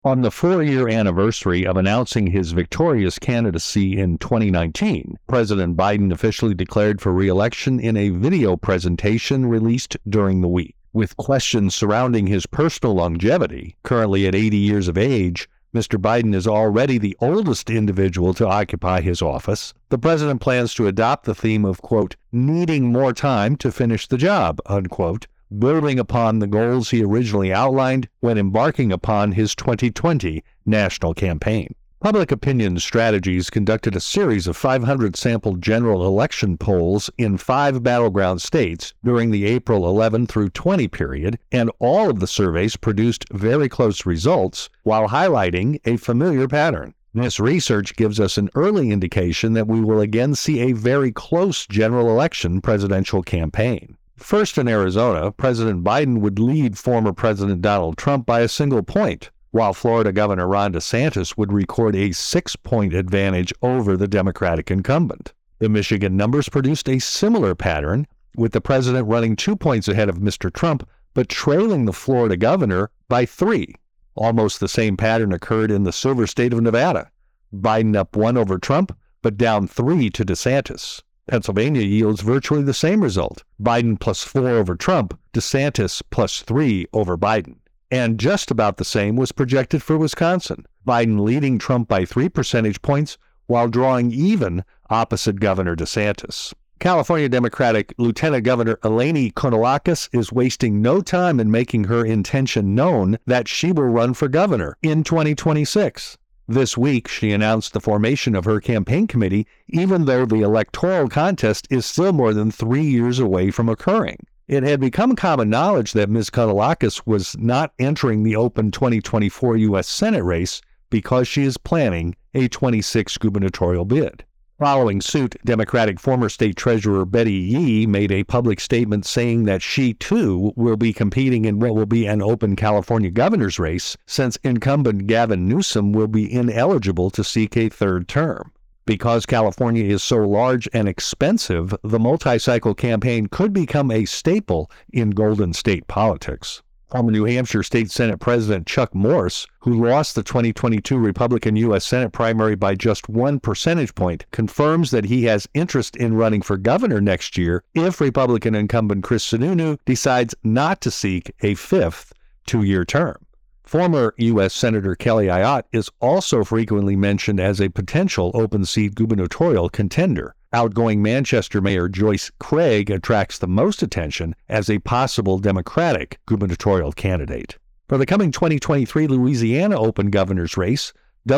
On the 4-year anniversary of announcing his victorious candidacy in 2019, President Biden officially declared for re-election in a video presentation released during the week. With questions surrounding his personal longevity, currently at 80 years of age, Mr. Biden is already the oldest individual to occupy his office. The president plans to adopt the theme of, quote, needing more time to finish the job, unquote, building upon the goals he originally outlined when embarking upon his 2020 national campaign. Public Opinion Strategies conducted a series of 500 sample general election polls in 5 battleground states during the April 11 through 20 period, and all of the surveys produced very close results while highlighting a familiar pattern. This research gives us an early indication that we will again see a very close general election presidential campaign. First in Arizona, President Biden would lead former President Donald Trump by a single point, while Florida Governor Ron DeSantis would record a 6-point advantage over the Democratic incumbent. The Michigan numbers produced a similar pattern, with the president running 2 points ahead of Mr. Trump, but trailing the Florida governor by 3. Almost the same pattern occurred in the silver state of Nevada. Biden up 1 over Trump, but down 3 to DeSantis. Pennsylvania yields virtually the same result. Biden plus 4 over Trump, DeSantis plus 3 over Biden. And just about the same was projected for Wisconsin. Biden leading Trump by 3 percentage points while drawing even opposite Governor DeSantis. California Democratic Lieutenant Governor Eleni Kounalakis is wasting no time in making her intention known that she will run for governor in 2026. This week, she announced the formation of her campaign committee, even though the electoral contest is still more than 3 years away from occurring. It had become common knowledge that Ms. Kounalakis was not entering the open 2024 U.S. Senate race because she is planning a 26 gubernatorial bid. Following suit, Democratic former state treasurer Betty Yee made a public statement saying that she, too, will be competing in what will be an open California governor's race, since incumbent Gavin Newsom will be ineligible to seek a 3rd term. Because California is so large and expensive, the multi-cycle campaign could become a staple in Golden State politics. Former New Hampshire State Senate President Chuck Morse, who lost the 2022 Republican U.S. Senate primary by just 1 percentage point, confirms that he has interest in running for governor next year if Republican incumbent Chris Sununu decides not to seek a 5th 2-year term. Former U.S. Senator Kelly Ayotte is also frequently mentioned as a potential open-seat gubernatorial contender. Outgoing Manchester Mayor Joyce Craig attracts the most attention as a possible Democratic gubernatorial candidate. For the coming 2023 Louisiana open governor's race,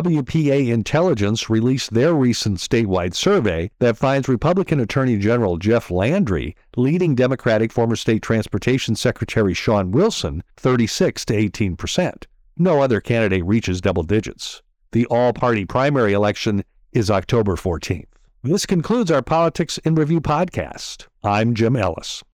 WPA Intelligence released their recent statewide survey that finds Republican Attorney General Jeff Landry leading Democratic former State Transportation Secretary Sean Wilson 36 to 18%. No other candidate reaches double digits. The all-party primary election is October 14th. This concludes our Politics in Review podcast. I'm Jim Ellis.